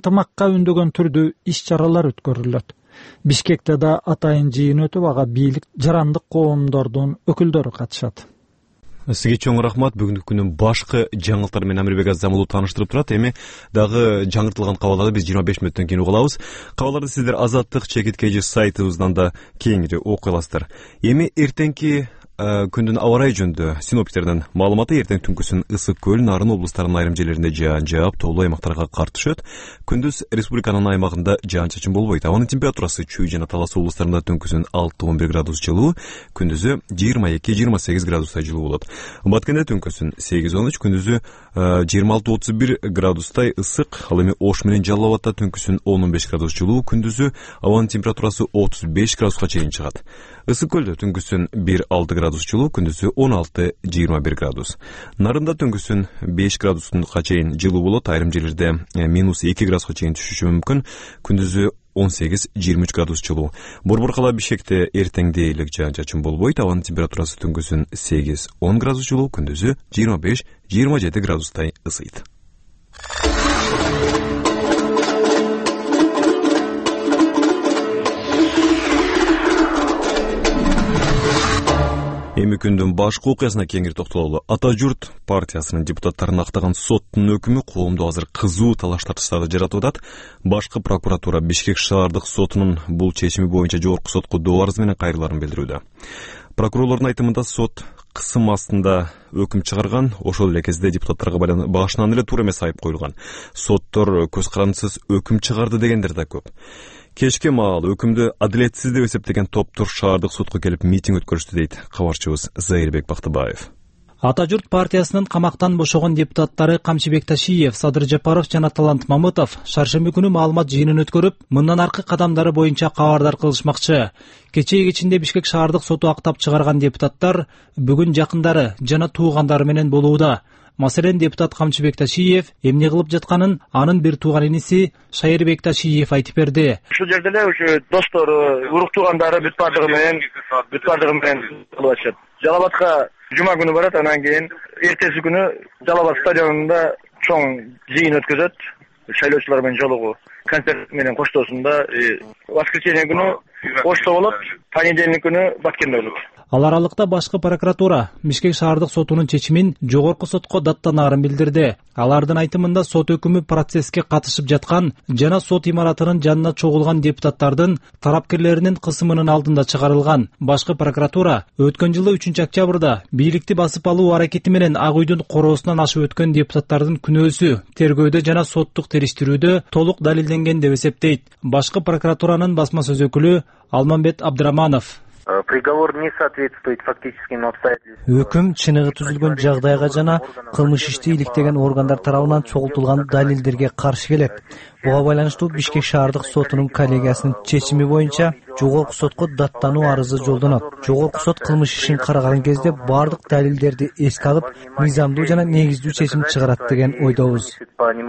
ынтымакка үндөгөн түрдүү иш-чаралар өткөрүлөт. Бишкекте да атайын жыйын өтүп, ага бийлик, жарандык коомдордун өкүлдөрү катышат. Сизге чоң рахмат. Бүгүнкү күнүн башкы жаңылыктары менен Амирбек Азамулу тааныштырып турат. Эми дагы жаңыртылган кабарларды биз 25 мүнөттөн кийин угулабыз. Кабарларды сиздер Азаттык чекиткеji сайтыбыздан да кеңири окуй аласыздар. Эми эртеңки күндүн аба ырайы жөнүндө синоптиктердин маалыматы: эртең түнкүсүн Ысык көл, Нарын облустарынын айрым жерлеринде жаан жаап, тоолуу аймактарга кар түшөт. Күндүз республиканын аймагында жаан-чачын болбойт. Абанын температурасы Чүй жана Талас облустарында түнкүсүн 6-11 градус жылуу, күндүзү 22-28 градустай жылуу болот. Баткенде түнкүсүн 8-13, күндүзү 26-31 градустай ысык. Ал эми Ош менен Жалал Абадта түнкүсүн 10-15 градус жылуу, күндүзү абанын температурасы 35 градуска чейин чыгат. Ысык көлдө түнкүсүн 1-6 градус жылуу, күндүзү 16-21 градус. Нарында түнкүсүн 5 градуска чейин жылуу болот, айрым жерлерде -2 градуска чейин түшүшү мүмкүн, күндүзү 18-23 градус жылуу. Борбор кала Бишкекте эртең дээрлик жаан-чачын болбойт, абанын температурасы түнкүсүн 8-10 градус жылуу, күндүзү 25-27 градустай ысыйт. Эми күндүн башкы окуясына кеңири токтололу. Ата журт партиясынын депутаттарын актаган соттун өкүмү коомдо азыр кызуу талаш-тартыштарды жаратып атат. Башкы прокуратура Бишкек шаардык сотунун бул чечими боюнча жогорку сотко доо арызы менен кайрыларын билдирүүдө. Прокурорлордун айтымында сот кысым астында өкүм чыгарган, ошол эле кезде депутаттарга башынан эле туура эмес айып коюлган. Соттор көз карандысыз өкүм чыгарды дегендер да көп. Кечке маал өкүмдү адилетсиз деп эсептеген топтор шаардык сотко келип митинг өткөрүштү дейт кабарчыбыз Заирбек Бактыбаев. Ата журт партиясынын камактан бошогон депутаттары Камчыбек Ташиев, Садыр Жапаров жана Талант Мамытов шаршемби күнү маалымат жыйынын өткөрүп, мындан аркы кадамдары боюнча кабардар кылышмакчы. Кечеги Бишкек шаардык соту актап чыгарган депутаттар бүгүн жакындары жана туугандары менен болууда. Маселен, депутат Камчыбек Ташиев эмне кылып жатканын анын бир тууган иниси Шайырбек Ташиев айтып берди. Ушул жерде эле ушу достору, урук туугандары бүт бардыгы менен болуп атышат. Жалал Абадка жума күнү барат, анан кийин эртеси күнү Жалал Абад стадионунда чоң жыйын өткөзөт. Шайлоочулар менен жолугуу концерт менен коштоосунда воскресенье күнү Ошто болот, понедельник күнү Баткенде болот. Ал аралыкта башкы прокуратура Бишкек шаардык сотунун чечимин жогорку сотко даттанаарын билдирди. Алардын айтымында сот өкүмү процесске катышып жаткан жана сот имаратынын жанына чогулган депутаттардын тарапкерлеринин кысымынын алдында чыгарылган. Башкы прокуратура өткөн жылы 3-октябрда бийликти басып алуу аракети менен Ак үйдүн короосунан ашып өткөн депутаттардын күнөөсү тергөөдө жана соттук териштирүүдө толук далилденген деп эсептейт. Башкы прокуратуранын басма сөз өкүлү Алмамбет Абдыраманов. Приговор не соответствует фактическим обстоятельствам. Өкүм чыныгы түзүлгөн жагдайга жана кылмыш ишти иликтеген органдар тарабынан чогултулган далилдерге каршы келет. Буга байланыштуу Бишкек шаардык сотунун коллегиясынын чечими боюнча жогорку сотко даттануу арызы жолдонот. Жогорку сот кылмыш ишин караган кезде бардык далилдерди эске алып, мыйзамдуу жана негиздүү чечим чыгарат деген ойдобуз.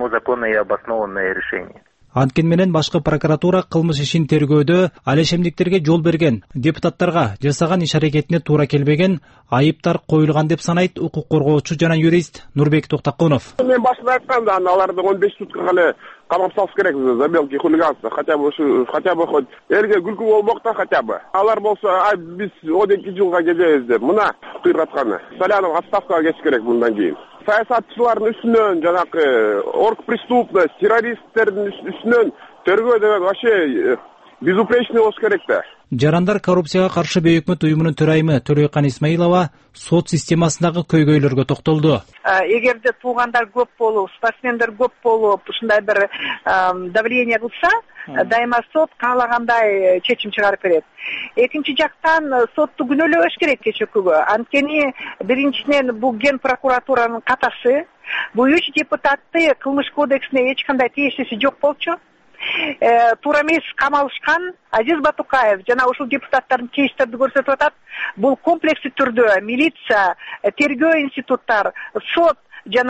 Анткени менен башкы прокуратура кылмыш ишин тергөөдө алешемдиктерге жол берген, депутаттарга жасаган иш аракетине туура келбеген, айыптар коюлган деп санайт укук коргоочу жана юрист Нурбек Токтакунов. Мен башында айткам, аларды 15 суткага эле камап салыш керек за мелкий хулиганство, хотя бы хоть элге күлкү болмокта хотя бы. Алар болсо, биз 12 жылга келебиз деп мына кыйратканы. Салянов отставкага кетиш керек мындан кийин. Саясатчылардын үстүнөн, жанакы оргпреступность, террористтердин үстүнөн тергөө деген вообще безупречный болуш керек да. Жарандар коррупцияга каршы бейөкмөт уюмунун төрайымы Төрөйкан Исмаилова сот системасындагы көйгөйлөргө токтолду. Эгерде туугандар көп болуп, спортсмендер көп болуп, ушундай бир давление кылса, дайыма сот каалагандай чечим чыгарып берет. Экинчи жактан сотты күнөөлөбөш керек кечөкүгө. Анткени биринчиден бул ген прокуратуранын катасы, бул 3 депутатты кылмыш кодексине эч кандай тиешеси жок болчу. Туура эмес камалышкан. Азиз Батукаев жана ушул депутаттардын кейстерди көрсөтүп атат. Бул комплекстүү түрдө милиция, тергөө институттар, сот жана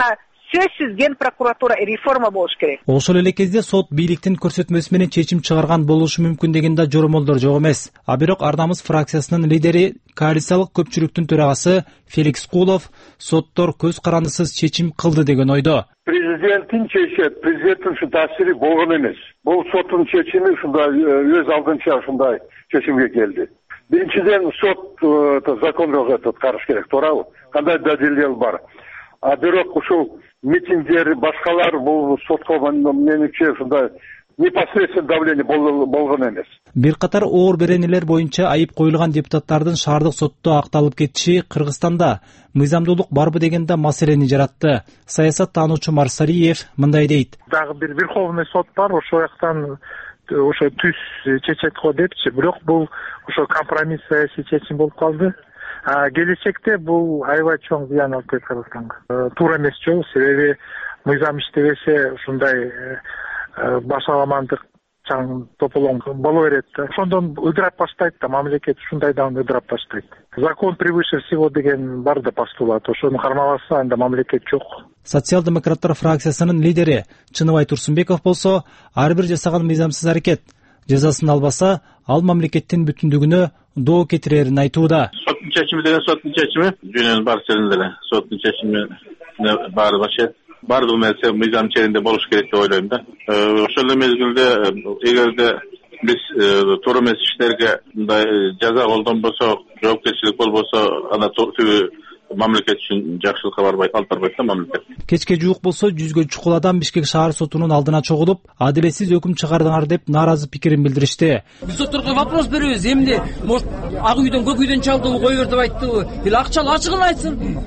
сөзсүз ген прокуратура реформа болуш керек. Ошол эле кезде сот бийликтин көрсөтмөсү менен чечим чыгарган болушу мүмкүн деген да жоромолдор жок эмес. А бирок Ар намыс фракциясынын лидери, коалициялык көпчүлүктүн төрагасы Феликс Кулов соттор көз карандысыз чечим кылды деген ойдо. Президенттин чечет, президенттин ушу таасири болгон эмес. Бул соттун чечими ушундай өз алдынча ушундай чечимге келди. Биринчиден сот закон жок караш керек, туурабы? Кандай далилдер бар? А бирок ушул митингдер, башкалар бул сотко менимче ушундай непосредственно давление болгон эмес. Бир катар оор беренелер боюнча айып коюлган депутаттардын шаардык сотто акталып кетиши Кыргызстанда мыйзамдуулук барбы деген да маселени жаратты. Саясаттануучу Марсалиев мындай дейт. Дагы бир Верховный сот бар, ошол жактан ошо түз чечет го депчи, бирок бул ошо компромисс саясий чечим болуп калды. Келечекте бул аябай чоң зыян алып келет Кыргызстанга. Туура эмес жол, себеби мыйзам иштебесе ушундай башаламандык чаң тополоң боло берет да. Ошондон ыдырап баштайт да, мамлекет ушундайдан ыдырап баштайт. Закон превыше всего деген бар да постулат. Ошону кармабаса анда мамлекет жок. Социал-демократтар фракциясынын лидери Чыныбай Турсунбеков болсо, ар бир жасаган мыйзамсыз аракет жазасын албаса, ал мамлекеттин бүтүндүгүнө доо кетирерин айтууда. Соттун чечими деген соттун чечими, дүйнөнүн бар жеринде соттун чечими баары башы. Бардыгы нерсе мыйзам чегинде болуш керек деп ойлойм да. Ошол эле мезгилде эгерде биз туура эмес иштерге мындай жаза колдонбосо, жоопкерчилик болбосо, анда түбү мамлекет үчүн жакшылыкка алып барбайт да мамлекет. Кечке жуук болсо жүзгө чукул адам Бишкек шаар сотунун алдына чогулуп, адилетсиз өкүм чыгардыңар деп нааразы пикирин билдиришти. Биз сотторго вопрос беребиз, эмне может ак үйдөн көк үйдөн чалдыбы, кой бер деп айттыбы, или акчалы ачыгын айтсын.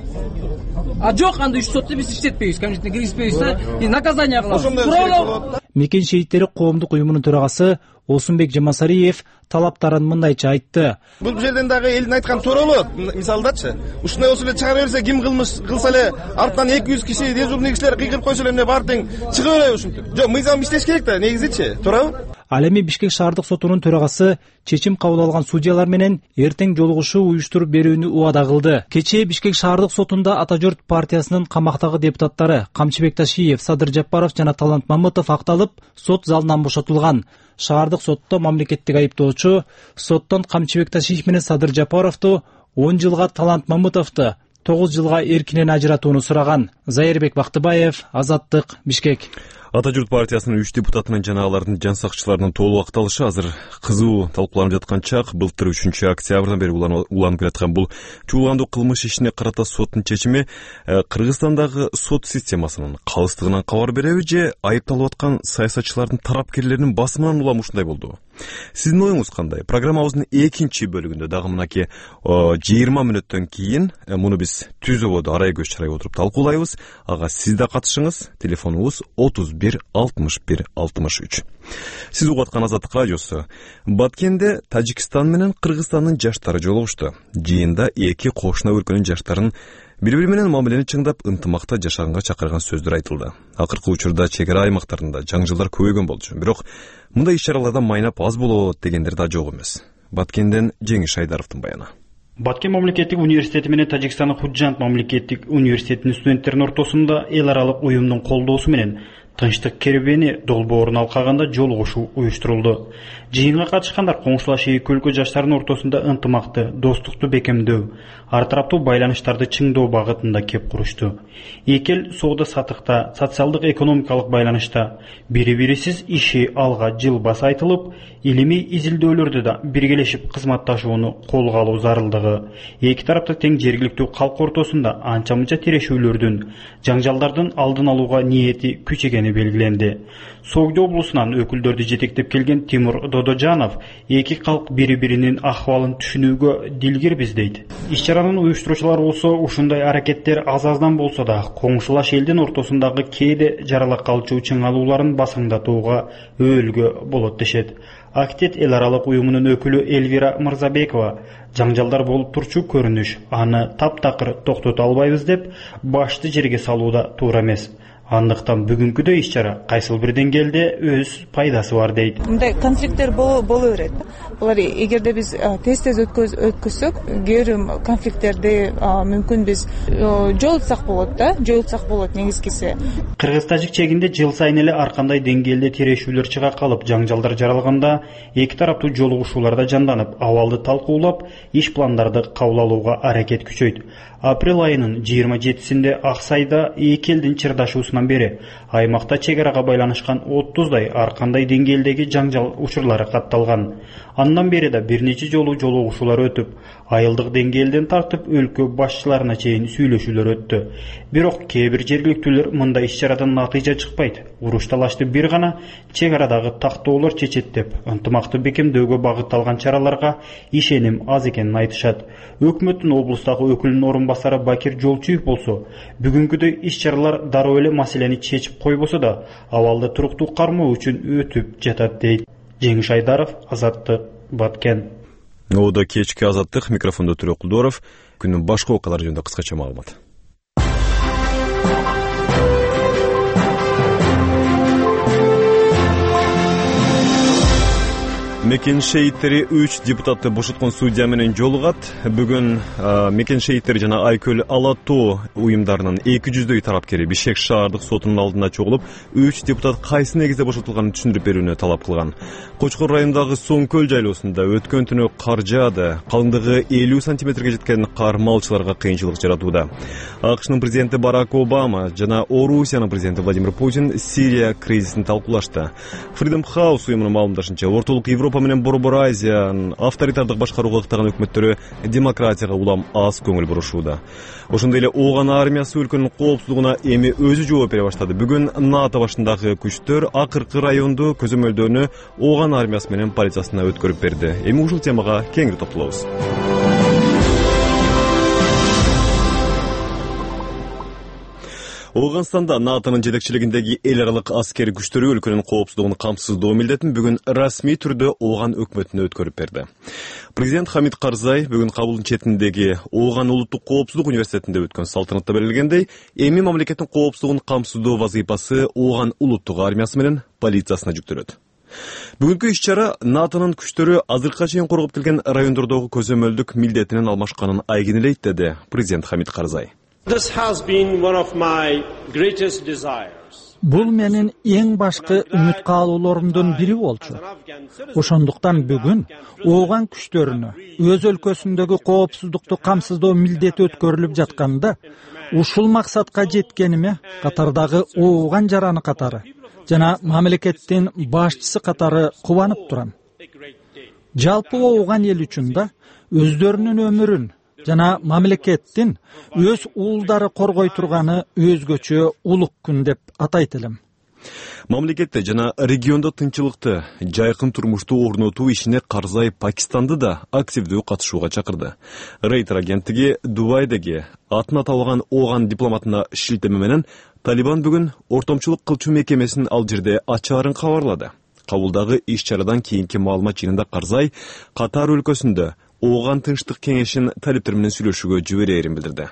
А жок, анда үч сотто биз иштетпейбиз, комитетине киргизбейбиз да, наказание кылабыз. Мекен шейиттери коомдук уюмунун төрагасы Осунбек Жамасариев талаптарын мындайча айтты. Бул жерден дагы элдин айтканы туура болот. Мисалдачы, ушундай болсо эле чыгара берсе, ким кылмыш кылса эле артынан 200 киши дежурный кишилер кыйкырып койсо эле эмне бар тең чыга береби ушинтип. Жок, мыйзам иштеш керек да, негизичи, туурабы? Ал эми Бишкек шаардык сотунун төрагасы чечим кабыл алган судьялар менен эртең жолугушуу уюштуруп берүүнү убада кылды. Кечээ Бишкек шаардык сотунда Ата журт партиясынын камактагы депутаттары Камчыбек Ташиев, Садыр Жапаров жана Талант Мамытов акталып, сот залынан бошотулган. Шаардык сотто мамлекеттик айыптоочу соттон Камчыбек Ташиев менен Садыр Жапаровду 10 жылга, Талант Мамытовду 9 жылга эркинен ажыратууну сураган. Зайырбек Бактыбаев, Азаттык, Бишкек. Ата журт партиясынын 3 депутатынын жана алардын жан сакчыларынын толук акталышы азыр кызуу талкууланып жаткан чак. Былтыр 3 октябрдан бери уланып келаткан бул чуулгандуу кылмыш ишине карата соттун чечими Кыргызстандагы сот системасынын калыстыгынан кабар береби же айыпталып аткан саясатчылардын тарапкерлеринин басымынан улам ушундай болду? Сиздин оюңуз кандай? Программабыздын экинчи бөлүгүндө дагы мынакей 20 мүнөттөн кийин муну биз түзөбодо арай көз чарай отуруп талкуулайбыз. Ага сиз да катышыңыз. Телефонубуз 31 61 63. Сиз угуп аткан Азаттык радиосу. Баткенде Тажикстан менен Кыргызстандын жаштары жолугушту. Жыйында эки кошуна өлкөнүн жаштарын бири-бири менен мамилени чыңдап, ынтымакта жашаганга чакырган сөздөр айтылды. Акыркы учурда чек ара аймактарында жаңжылдар көбөйгөн болчу. Бирок мындай иш-чаралардан майнап аз болот дегендер да жок эмес. Баткенден Жеңиш Айдаровдун баяны. Баткен мамлекеттик университети менен Тажикстандын Худжант мамлекеттик университетинин студенттеринин ортосунда эл аралык уюмдун колдоосу менен тынчтык кербени долбоорун алкаганда жолугушуу уюштурулду. Жыйынга катышкандар коңшулаш эки өлкө жаштарынын ортосунда ынтымакты, достукту бекемдөө, ар тараптуу байланыштарды чыңдоо багытында кеп курушту. Эки эл соода сатыкта, социалдык экономикалык байланышта бири-бирисиз иши алга жылбасы айтылып, илимий изилдөөлөрдө да биргелешип кызматташууну колго алуу зарылдыгы, эки тарапта тең жергиликтүү калк ортосунда анча-мынча тирешүүлөрдүн, жаңжалдардын алдын алууга ниети күчөгени белгиленди. Согдо облусунан өкүлдөрдү жетектеп келген Тимур Додожанов эки калк бири-биринин ахвалын түшүнүүгө дилгирбиз дейт. Иш-чаранын уюштуруучулары болсо ушундай аракеттер аз-аздан болсо да коңшулаш элдин ортосундагы кээде жаралак калчу чыңалууларын басаңдатууга өөлгө болот дешет. Актет эл аралык уюмунун өкүлү Эльвира Мырзабекова жаңжалдар болуп турчу көрүнүш, аны таптакыр токтото албайбыз деп башты жерге салууда туура эмес. Андыктан бүгүнкүдөй иш-чара кайсыл бир деңгээлде өз пайдасы бар дейт. Мындай конфликттер боло берет. Булар эгерде биз тез өткөзсөк, кээ конфликттерди мүмкүн биз жоюлтсак болот негизгиси. Кыргыз-тажик чегинде жыл сайын эле ар кандай деңгээлде тирешүүлөр чыга калып, жаңжалдар жаралганда эки тараптуу жолугушууларда жанданып, абалды талкуулап, иш пландарды кабыл алууга аракет күчөйт. Апрель айынын 27-синде Аксайда эки элдин чырдашуусунан бери аймакта чек арага байланышкан 30дай ар кандай деңгээлдеги жаңжал учурлары катталган. Андан бери да бир нече жолу жолугушуулар өтүп, айылдык деңгээлден тартып өлкө башчыларына чейин сүйлөшүүлөр өттү. Бирок кээ бир жергиликтүүлөр мындай иш-чарадан натыйжа чыкпайт. Уруш талашты бир гана чек арадагы тактоолор чечет деп, ынтымакты бекемдөөгө багытталган чараларга ишеним аз экенин айтышат. Өкмөттүн облустагы өкүлүнүн орунбасары Бакир Жолчуев болсо, бүгүнкүдөй иш-чаралар дароо эле маселени чечип койбосо да, абалды туруктуу кармоо үчүн өтүп жатат дейт. Жеңиш Айдаров, Азаттык, Баткен. Ода кечки Азаттык, микрофондо Төрө Кулдоров. Күнүн башка окуялары жөнүндө кыскача маалымат. Мекен шейиттери 3 депутатты бошоткон судья менен жолугат. Бүгүн Мекен шейиттери жана Айкөл Алатоо уюмдарынын 200дөй тарапкери Бишкек шаардык сотунун алдына чогулуп, 3 депутат кайсы негизде бошотулганын түшүндүрүп берүүнү талап кылган. Кочкор районундагы Соң көл жайлоосунда өткөн түнү кар жаады. Калыңдыгы 50 сантиметрге жеткен кар малчыларга кыйынчылык жаратууда. АКШнын президенти Барак Обама жана Орусиянын президенти Владимир Путин Сирия кризисин талкуулашты. Freedom House уюмунун маалымдашынча, ортолук Европа менен Борбор Азиянын авторитардык башкарууга ыктаган өкмөттөрү демократияга улам аз көңүл бурушууда. Ошондой эле ооган армиясы өлкөнүн коопсуздугуна эми өзү жооп бере баштады. Бүгүн НАТО башындагы күчтөр акыркы районду көзөмөлдөөнү ооган армиясы менен полициясына өткөрүп берди. Эми ушул темага кеңири токтолобуз. Ауганстанда НАТОнун жетекчилигиндеги эл аралык аскери күчтөрү өлкөнүн коопсуздугун камсыздоо милдетин бүгүн расмий түрдө ооган өкмөтүнө өткөрүп берди. Президент Хамид Карзай бүгүн Кабулдун четиндеги Ооган улуттук коопсуздук университетинде өткөн салтанатта белгилегендей, эми мамлекеттин коопсуздугун камсыздоо вазыйпасы Ооган улуттук армиясы менен полициясына жүктөлөт. Бүгүнкү иш-чара НАТОнун күчтөрү азыркыга чейин коргоп келген райондордогу көзөмөлдүк милдетинен алмашканын айгинелейт, деди президент Хамид Карзай. Бул менин эң башкы үмүт каалоолорумдун бири болчу. Ошондуктан бүгүн ооган күчтөрүнө өз өлкөсүндөгү коопсуздукту камсыздоо милдети өткөрүлүп жатканда, ушул максатка жеткениме катардагы ооган жараны катары жана мамлекеттин башчысы катары кубанып турам. Жалпы ооган эл үчүн да өздөрүнүн өмүрүн жана мамлекеттин өз уулдары коргой турганы өзгөчө улук күн деп атайт элем. Мамлекетте жана региондо тынчылыкты, жайкын турмушту орнотуу ишине Карзай Пакистанды да активдүү катышууга чакырды. Рейтер агенттиги Дубайдеги атын аталган ооган дипломатына шилтеме менен Талибан бүгүн ортомчулук кылчу мекемесин ал жерде ачаарын кабарлады. Кабулдагы иш-чарадан кийинки маалымат жыйынында Карзай Катар өлкөсүндө Ооган тынчтык кеңешин талиптер менен сүйлөшүүгө жиберээрин билдирди.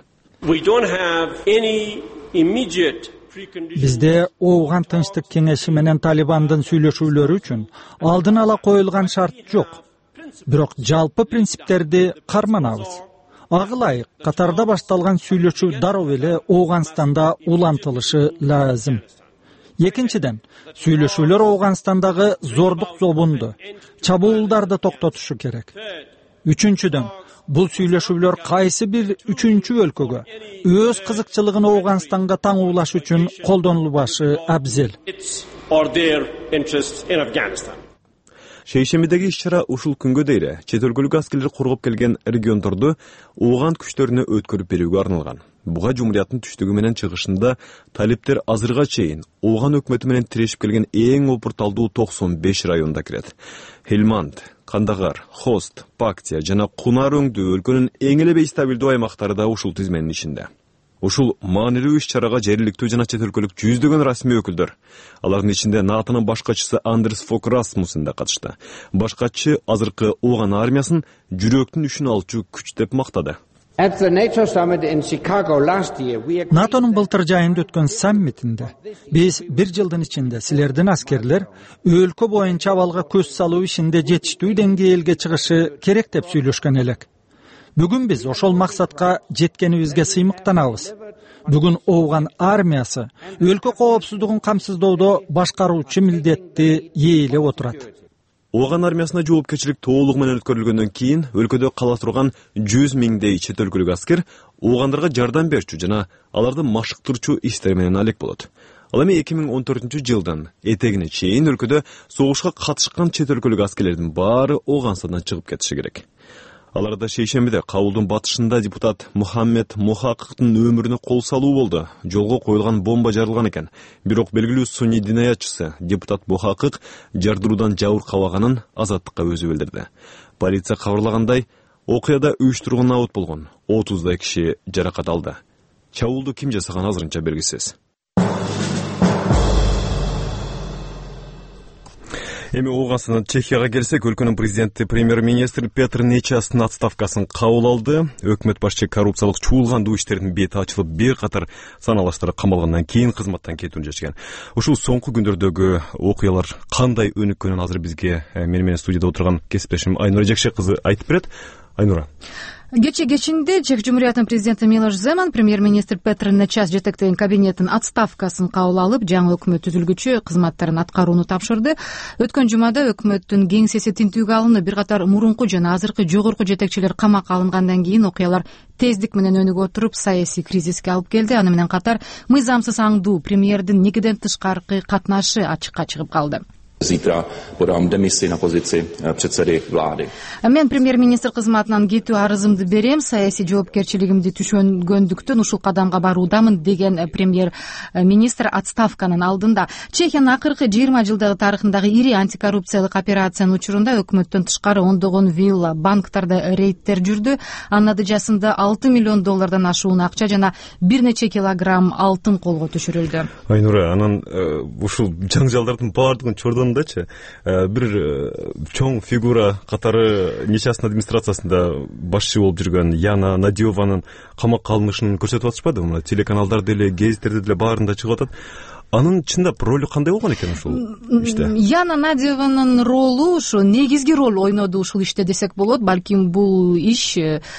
Бизде Ооган тынчтык кеңеши менен Талибандын сүйлөшүүлөрү үчүн алдын ала коюлган шарт жок. Бирок жалпы принциптерди карманабыз. Ага ылайык Катарда башталган сүйлөшүү дароо эле Ооганстанда улантылышы лазым. Экинчиден, сүйлөшүүлөр Ооганстандагы зордук зобунду, чабуулдарды токтотушу керек. Үчүнчүдөн, бул сүйлөшүүлөр кайсы бир үчүнчү өлкөгө өз кызыкчылыгын Ооганстанга таңуулаш үчүн колдонулбашы абзел. Шейшембидеги иш-чара ушул күнгө дейре чет өлкөлүк аскерлер коргоп келген региондорду ооган күчтөрүнө өткөрүп берүүгө арналган. Буга жумурияттын түштүгү менен чыгышында талиптер азырга чейин ооган өкмөтү менен тирешип келген эң опурталдуу 95 районда кирет. Хелманд, Кандагар, Хост, Пактия жана Кунар өңдүү өлкөнүн эң эле бейстабилдүү аймактары да ушул тизменин ичинде. Ушул маанилүү иш-чарага жергиликтүү жана чет өлкөлүк жүздөгөн расмий өкүлдөр, алардын ичинде НАТОнун башкачысы Андерс Фок Расмуссен да катышты. Башкачы азыркы ооган армиясын жүрөктүн үшүн алчу күч деп мактады. NATO'nун былтыр жайында өткөн саммитинде биз бир жылдын ичинде силердин аскерлер өлкө боюнча абалга көз салуу ишинде жетиштүү деңгээлге чыгышы керек деп сүйлөшкөн элек. Бүгүн биз ошол максатка жеткенибизге сыймыктанабыз. Бүгүн Ооган армиясы өлкө коопсуздугун камсыздоодо башкаруучу милдетти ээлеп отурат. Ооган армиясына жоопкерчилик толугу менен өткөрүлгөндөн кийин өлкөдө кала турган 100 миңдей чет өлкөлүк аскер оогандарга жардам берчү жана аларды машыктырчу иштер менен алек болот. Ал эми 2014-жылдын этегине чейин өлкөдө согушка катышкан чет өлкөлүк аскерлердин баары Ооганстандан чыгып кетиши керек. Аларда шейшембиде кабулдун батышында депутат Мухаммед Мухакыктын өмүрүнө кол салуу болду. Жолго коюлган бомба жарылган экен. Бирок белгилүү сунний динаятчысы депутат Мухакык жардыруудан жабыркабаганын Азаттыкка өзү билдирди. Полиция кабарлагандай, окуяда 3 тургун абут болгон, 30 киши жаракат алды. Чабуулду ким жасаганы азырынча белгисиз. Эми Ооганстандан Чехияга келсек, өлкөнүн президенти премьер-министр Петр Нечастын отставкасын кабыл алды. Өкмөт башчы коррупциялык чуулгандуу иштердин бети ачылып, бир катар саналаштары камалгандан кийин кызматтан кетүүнү чечкен. Ушул соңку күндөрдөгү окуялар кандай өнүккөнүн азыр бизге менен студияда отурган кесиптешим Айнура Жекше кызы айтып берет. Айнура. Кечинде Чех Жумуриятынын президенти Милош Земан премьер-министр Петр Нечас жетектеген кабинеттин отставкасын кабыл алып, жаңы өкмөт түзүлгүчү кызматтарын аткарууну тапшырды. Өткөн жумада өкмөттүн кеңсеси тинтүүгө алынып, бир катар мурунку жана азыркы жогорку жетекчилер камакка алынгандан кийин окуялар тездик менен өнүгүп отуруп, саясий кризиске алып келди. Аны менен катар мыйзамсыз аңдуу премьердин никеден тышкаркы катнашы ачыкка чыгып калды. Zítra podám demisi na pozici předsedy vlády. Мен премьер-министр кызматынан кетүү арызымды берем, саясий жоопкерчилигимди түшөнгөндүктөн ушул кадамга баруудамын деген премьер-министр отставканын алдында. Чехиянын акыркы 20 жылдагы тарыхындагы ири антикоррупциялык операциянын учурунда өкмөттөн тышкары ондогон вилла, банктарда рейдтер жүрдү. Анын натыйжасында $6 миллион ашуун акча жана бир нече килограмм алтын колго түшүрүлдү. Айнура, анан ушул жаңжалдардын баардыгын чордон бир чоң фигура катары Нечастын администрациясында башчы болуп жүргөн Яна Надиованын камакка алынышын көрсөтүп атышпады? Мына телеканалдар деле, гезиттерде деле баарында чыгып атат. Анын чындап ролу кандай болгон экен ушул иште? Яна Надиованын ролу ушу негизги роль ойноду ушул иште десек болот. Балким бул иш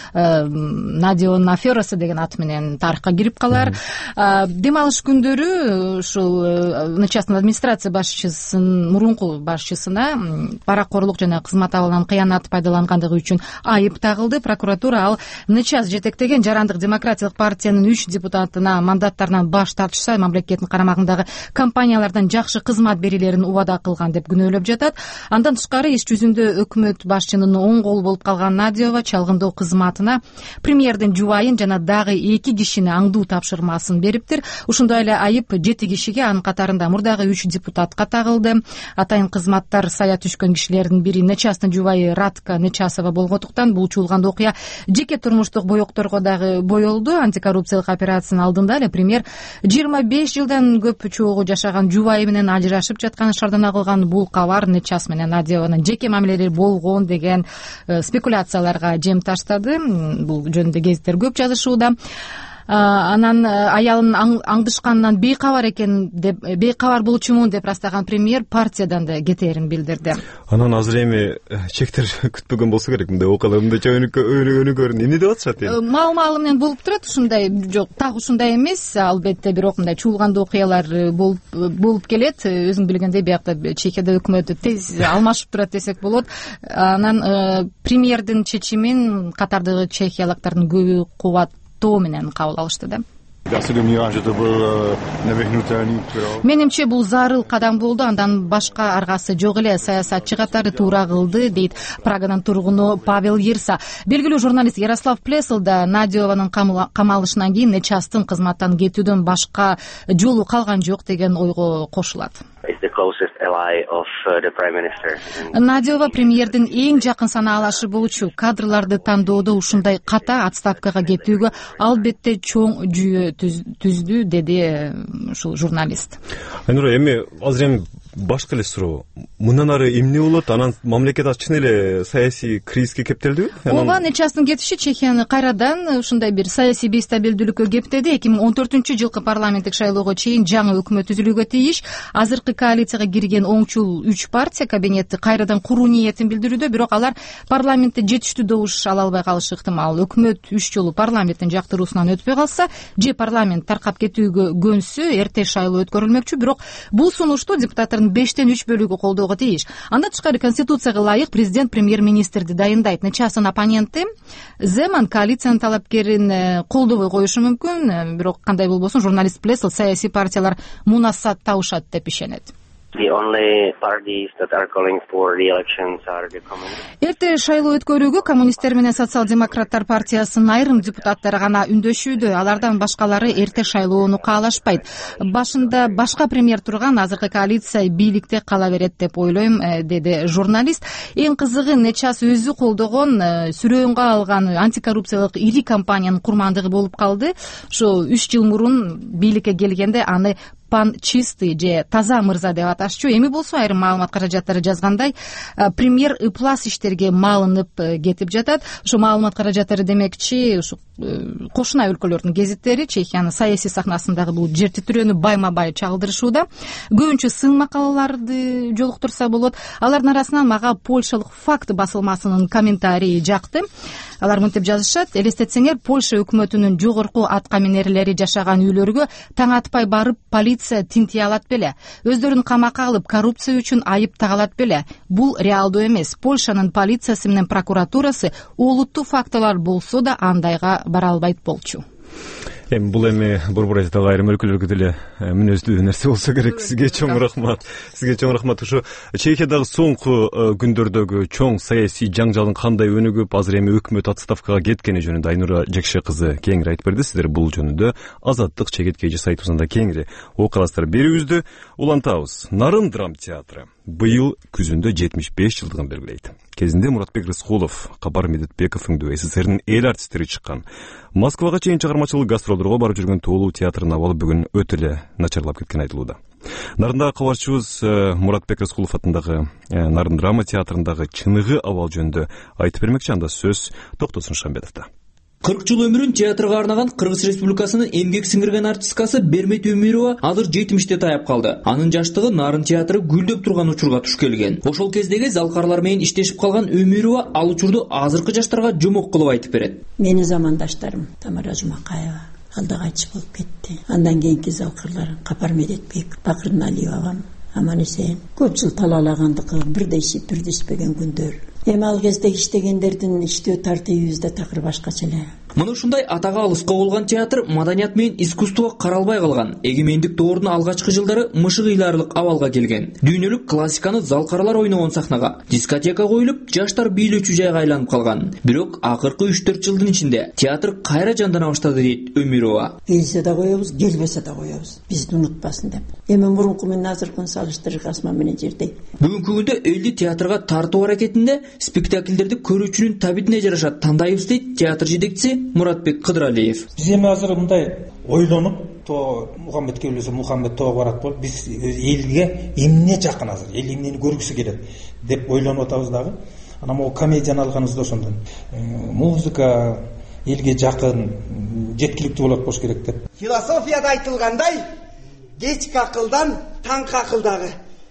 Надиованын аферасы деген ат менен тарыхка кирип калар. Дем алыш күндөрү ушул Нечастын администрация башчысынын мурунку башчысына паракорлук жана кызмат абалынан кыянат пайдалангандыгы үчүн айып тагылды. Прокуратура ал Нечас жетектеген Жарандык демократиялык партиянын 3 депутатына мандаттарынан баш тартышса, мамлекеттин карамагындагы компаниялардан жакшы кызмат берилерин убада кылган деп күнөөлөп жатат. Андан тышкары иш жүзүндө өкмөт башчынын оң колу болуп калган Надиова чалгындоо кызматына премьердин жубайын жана дагы 2 кишини аңдуу тапшырмасын бериптир. Ушундай эле айып 7 кишиге, анын катарында мурдагы 3 депутатка тагылды. Атайын кызматтар сая түшкөн кишилердин бири Нечастын жубайы Радка Нечасова болгондуктан бул чуулган окуя жеке турмуштук боекторго дагы боелду. Антикоррупциялык операциянын алдында эле премьер 25 жылдан көп чогуу жашаган жубайы менен ажырашып жатканын шардана кылган. Бул кабар Нечас менен Надиованын жеке мамилелери болгон деген спекуляцияларга жем таштады. Бул жөнүндө гезиттер көп жазышууда. Анан аялын аңдышканынан бейкабар экен деп, бейкабар болчумун деп ырастаган премьер партиядан да кетээрин билдирди. Анан азыр эми чектер күтпөгөн болсо керек, мындай окуялар мындайча өнүгөрүн эмне деп атышат эми? Маал менен болуп турат, ушундай жок, так ушундай эмес, албетте бирок мындай чуулгандуу окуялар болуп келет. Өзүң билгендей, биякта Чехияда өкмөт тез алмашып турат десек болот. Анан премьердин чечимин катардагы чехиялыктардын көбү кубаттоо менен кабыл алышты да. Менимче бул зарыл кадам болду, андан башка аргасы жок эле, саясатчы катары туура кылды, дейт Праганын тургуну Павел Ерса. Белгилүү журналист Ярослав Плесел да Надиованын камалышынан кийин Нечастын кызматтан кетүүдөн башка жолу калган жок деген ойго кошулат. Надиова премьердин эң жакын санаалашы болчу. Кадрларды тандоодо ушундай ката отставкага кетүүгө албетте чоң жүйө түздү, деди ушул журналист. Айнура, эми азыр башка эле суроо. Мындан ары эмне болот? Анан мамлекет чын эле саясий кризиске кептелдиби? ооба, Нечастын кетиши Чехияны кайрадан ушундай бир саясий бейстабилдүүлүккө кептеди. 2014-жылкы парламенттик шайлоого чейин жаңы өкмөт түзүлүүгө тийиш. Азыркы коалицияга кирген оңчул 3 партия кабинетти кайрадан куруу ниетин билдирүүдө, бирок алар парламентте жетиштүү добуш ала албай калышы ыктымал. Өкмөт 3 жолу парламенттин жактыруусунан өтпөй калса, же парламент таркап кетүүгө көнсө эрте шайлоо өткөрүлмөкчү, бирок бул сунушту депутаттардын 5-тен 3 бөлүгү колдоого тийиш. Андан тышкары конституцияга ылайык президент премьер-министрди дайындайт. Нечастын оппоненти Земан коалициянын талапкерин колдобой коюшу мүмкүн, бирок кандай болбосун журналист Плесл саясий партиялар мунасат табышат деп ишенет. Эрте шайлоо өткөрүүгө коммунисттер менен социал-демократтар партиясынын айрым депутаттары гана үндөшүүдө, алардан башкалары эрте шайлоону каалашпайт. Башында башка премьер турган азыркы коалиция бийликте кала берет деп ойлойм, деди журналист. Эң кызыгы, Нечас өзү колдогон, сүрөөнгө алган антикоррупциялык ири компаниянын курмандыгы болуп калды. Ошо 3 жыл мурун бийликке келгенде аны Пан Чистый же таза мырза деп аташчу. Эми болсо айрым маалымат каражаттары жазгандай, премьер ыплас иштерге малынып кетип жатат. Ошо маалымат каражаттары демекчи ушу кошуна өлкөлөрдүн гезиттери Чехиянын саясий сахнасындагы бул жер титирөөнү байма-бай чагылдырышууда. Көбүнчө сын макалаларды жолуктурса болот. Алардын арасынан мага польшалык Факт басылмасынын комментарийи жакты. Алар мынтип жазышат: элестетсеңер, Польша өкмөтүнүн жогорку аткаминерлери жашаган үйлөргө таң атпай барып полиция тинтие алат беле? Өздөрүн камакка алып, коррупция үчүн айып тагалат беле? Бул реалдуу эмес. Польшанын полициясы менен прокуратурасы олуттуу фактылар болсо да андайга бара албайт болчу. Бул эми борбор айтып айрым өлкөлөргө деле мүнөздүү нерсе болсо керек. Сизге чоң рахмат. Сизге чоң рахмат. Ушу Чехиядагы соңку күндөрдөгү чоң саясий жаңжалдын кандай өнүгүп, азыр эми өкмөт отставкага кеткени жөнүндө Айнура Жекше кызы кеңири айтып берди. Сиздер бул жөнүндө Азаттык чегеткейчи сайтыбызында кеңири окуп аласыздар. Берүүбүздү улантабыз. Нарын драм театры быйыл күзүндө 75 жылдыгын белгилейт. Кезинде Муратбек Рыскулов, Капар Медетбеков өңдүү СССРнин эл артисттери чыккан. Москвага чейин чыгармачылык гастролдорго барып жүргөн Тоолуу театрынын абалы бүгүн өтө эле начарлап кеткен айтылууда. Нарындагы кабарчыбыз Муратбек Рыскулов атындагы Нарын драма театрындагы чыныгы абал жөнүндө айтып бермекчи. Анда сөз Токтосун Шамбетовдо. 40 жыл өмүрүн театрга арнаган Кыргыз Республикасынын эмгек сиңирген артисткасы Бермет Өмүрова азыр 70-те таяп калды. Анын жаштыгы Нарын театры гүлдөп турган учурга туш келген. Ошол кездеги залкарлар менен иштешип калган Өмүрова ал учурду азыркы жаштарга жомок кылып айтып берет. Менин замандаштарым Тамара Жумакаева алда кайтыш болуп кетти. Андан кийинки залкарлар Капар Медетбек, Бакырдын Алиева агам аман эсен. Көп жыл талаалагандыкы, бирде ишип, бирде ишпеген күндөр. Эми ал кезде иштегендердин иштөө тартибибиз да такыр башкача эле. Мына ушундай атага алыска болгон театр маданият менен искусствого каралбай калган. Эгемендик доорунун алгачкы жылдары мышык ыйлаарлык абалга келген. Дүйнөлүк классиканы залкарлар ойногон сахнага, дискотека коюлуп, жаштар бийлөөчү жайга айланып калган. Бирок акыркы 3-4 жылдын ичинде театр кайра жандана баштады дейт Өмүрова. Келсе да коебуз, келбесе да коебуз. Бизди унутпасын деп. Эми мурунку менен азыркыны салыштырып асман менен жердей. Бүгүнкү күндө элди театрга тартуу аракетинде спектакльдерди көрүүчүнүн табитине жараша тандайбыз дейт театр жетекчиси Муратбек Кыдыралиев. Биз эми азыр мындай ойлонуп, Мухаммедке билсе Мухаммед тоого барат болуп, биз элге эмне жакын азыр, эл эмнени көргүсү келет деп ойлонуп атабыз дагы. Анан могу комедияны алганыбызда ошондон музыка элге жакын, жеткиликтүү болот болуш керек деп. Философияда айтылгандай, кечки акылдан таңкы акыл дагы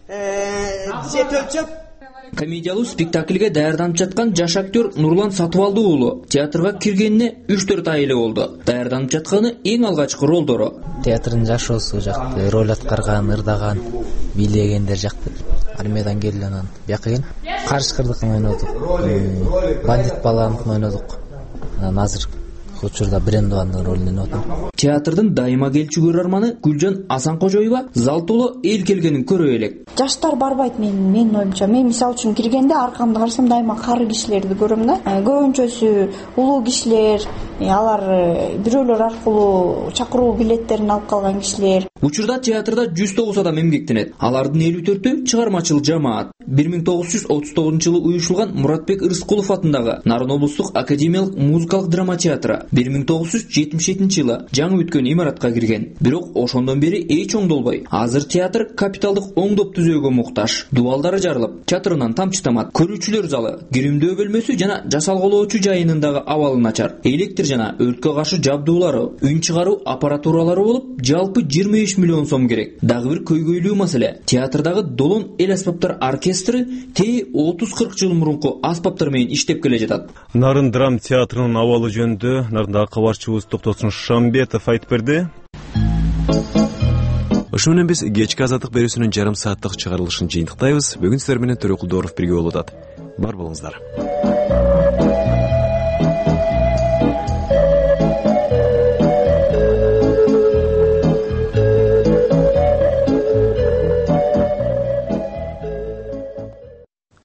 жетөлчөп. Комедиялуу спектакльге даярданып жаткан жаш актер Нурлан Сатыбалды уулу театрга киргенине 3-4 ай эле болду. Даярданып жатканы эң алгачкы ролдору. Театрдын жашоосу жакты, роль аткарган, ырдаган, бийлегендер жакты. Армиядан келди, анан бияка келген. Карышкырдыкын ойнодук, бандит баланыкын ойнодук. Анан азыр учурда Брендовандын ролун ойноп. Театрдын дайыма келчү көрөрманы Гүлжан Асанкожоева зал толо эл келгенин көрө элек. Жаштар барбайт менин оюмча. Мен мисалы үчүн киргенде аркамды карасам дайыма кары кишилерди көрөм да. Көбүнчөсү улуу кишилер, алар бирөөлөр аркылуу чакыруу билеттерин алып калган кишилер. Учурда театрда 109 адам эмгектенет. Алардын 54-ü чыгармачыл жамаат. 1939 жылы уюшулган Муратбек Ырыскулов атындагы Нарын облустук академиялык музыкалык драма театры 1977 жылы жаңы өткөн имаратка кирген. Бирок ошондон бери эч оңдолбой. Азыр театр капиталдык оңдоп түзөөгө муктаж. Дубалдары жарылып, чатырынан тамчытамат. Көрүүчүлөр залы, киримдөө бөлмөсү жана жасалголоочу жайынындагы абалы начар. Электр жана өрткө каршы жабдуулары, үн чыгаруу аппаратуралары болуп, жалпы 25 миллион сом керек. Дагы бир көйгөйлүү маселе. Театрдагы Долон эл аспаптар оркестры 30-40 жыл мурунку аспаптар менен иштеп келе жатат. Нарын драм театрынын абалы жөнүндө Нарындагы кабарчыбыз Токтосун Шамбетов айтып берди. Ошо менен биз кечки азаттык берүүсүнүн жарым сааттык чыгарылышын жыйынтыктайбыз. Бүгүн сиздер менен Төрөкулдоров бирге болуп атат. Бар болуңуздар.